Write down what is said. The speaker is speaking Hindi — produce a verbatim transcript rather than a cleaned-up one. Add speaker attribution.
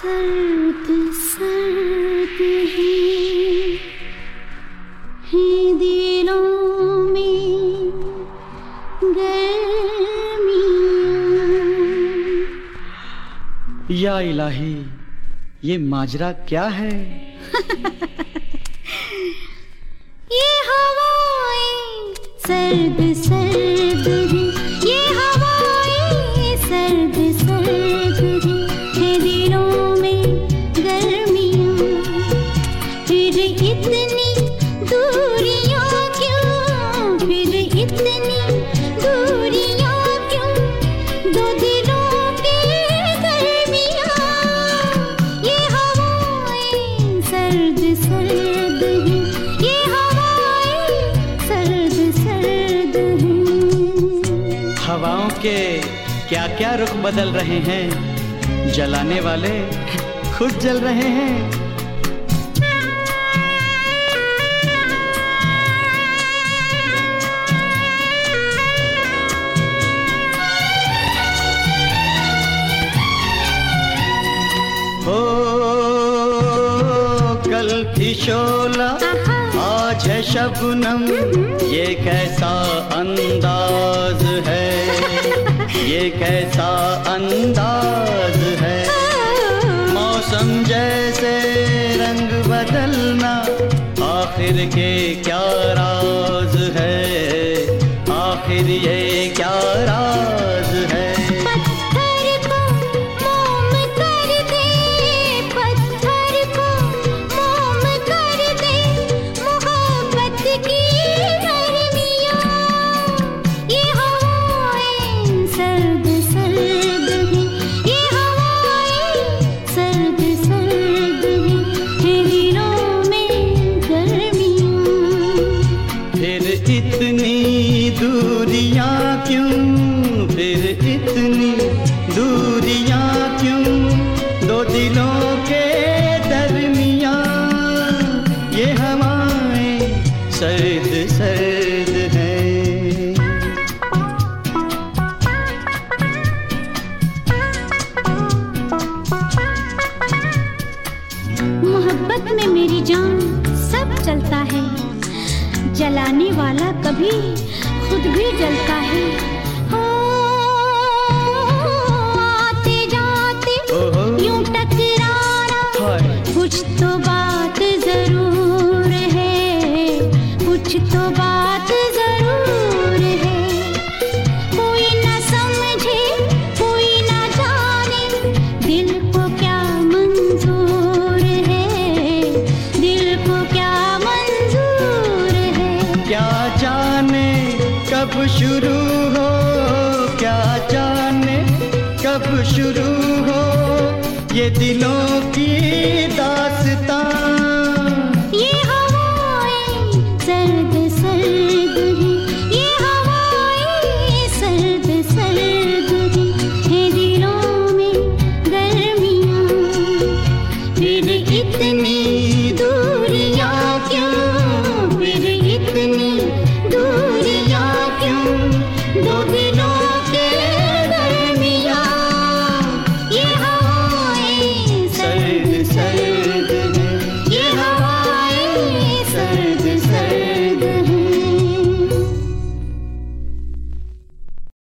Speaker 1: सर्द सर्द है, है दिलों में गर्मियाँ।
Speaker 2: या इलाही, ये माजरा क्या है?
Speaker 1: ये हवाएं सर्द सर्द है, ये हवाएं सर्द सर्द है, है दिलों में गर्मियाँ। फिर इतनी दूरियाँ क्यों, फिर इतनी दूरियाँ क्यों, दो दिलों के दरमियाँ। ये हवाएं सर्द सर्द है, ये हवाएं सर्द सर्द है।
Speaker 2: हवाओं के क्या क्या रुख बदल रहे हैं, जलाने वाले खुद जल रहे हैं। ओ कल थी शोला, आज है शबनम, ये कैसा अंदाज है, ये कैसा अंदाज है। मौसम जैसे रंग बदलना, आखिर के क्या राज है, आखिर ये क्या राज है। इतनी दूरियां क्यों, फिर इतनी दूरियां क्यों, दो दिलों के दरमियां। ये हवाएं सर्द सर्द हैं।
Speaker 1: मोहब्बत में मेरी जान सब चलता है, जलाने वाला कभी खुद भी जलता है। हो आते जाते यूं टकराना, कुछ तो बात जरूर है, कुछ तो बात जरूर है। कोई ना समझे, कोई ना जाने, दिल को क्या मंजूर है, दिल को क्या मंजूर है।
Speaker 2: क्या जाने कब शुरू हो, क्या जाने कब शुरू हो, ये दिलों की दास्तां।